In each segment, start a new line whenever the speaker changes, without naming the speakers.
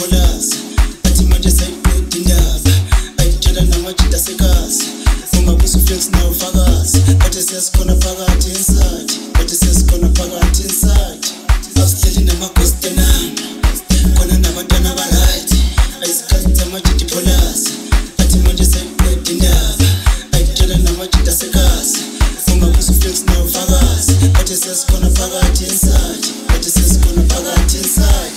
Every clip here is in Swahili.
polasa athi manje sayiqeda indaba ayitshela namajita sekasi ungabuza uflex nawo ufakazi bathi sesikhona phakathi inside bathi sesikhona phakathi inside asihleli namaghosti nami khona nabantwana ba-right ayisikhathi samajita polasa athi manje sayiqeda indaba ayitshela namajita sekasi ungabuza uflex nawo ufakazi bathi sesikhona phakathi inside bathi sesikhona phakathi inside.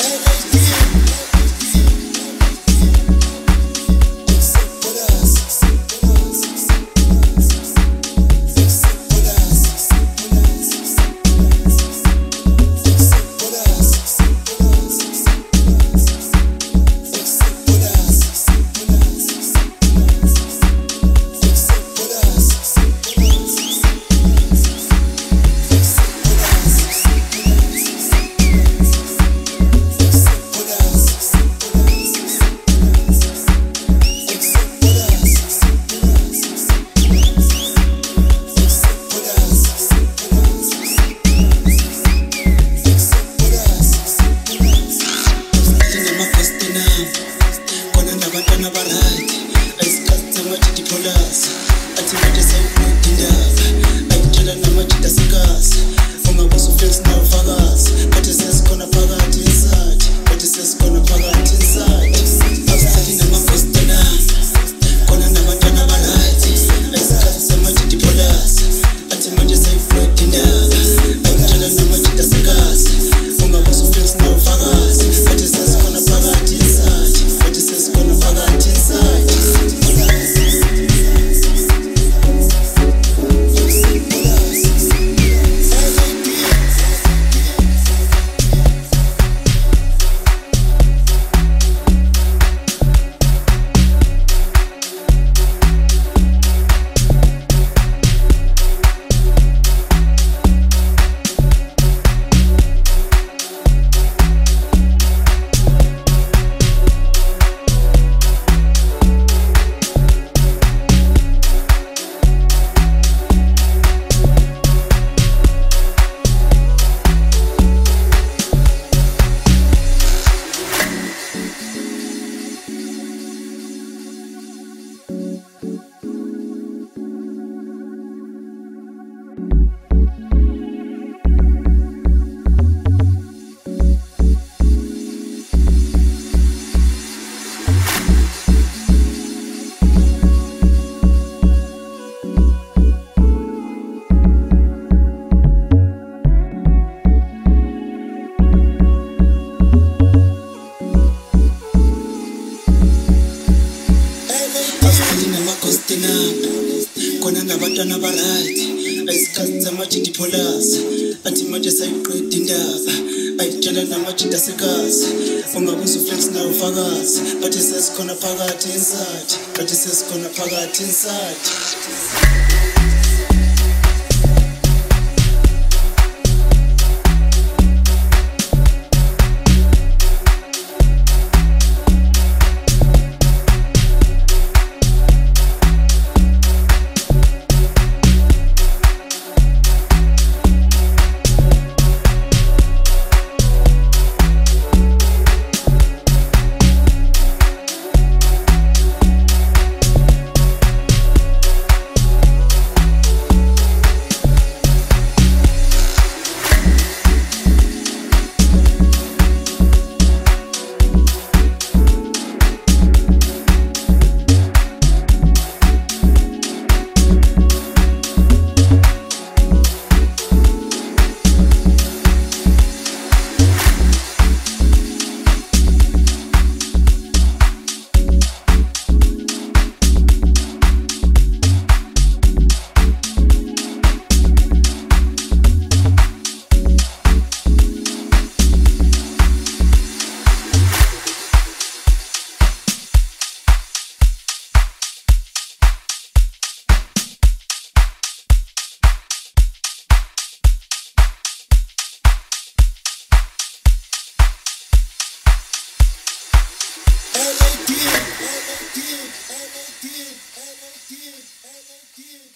Khona nabantwana ba-right ayisikhathi samajita polasa athi manje sayiqeda indaba ayitshela namajita sekasi ungabuza uflex nawo ufakazi bathi sesikhona phakathi inside bathi sesikhona phakathi inside. LAD.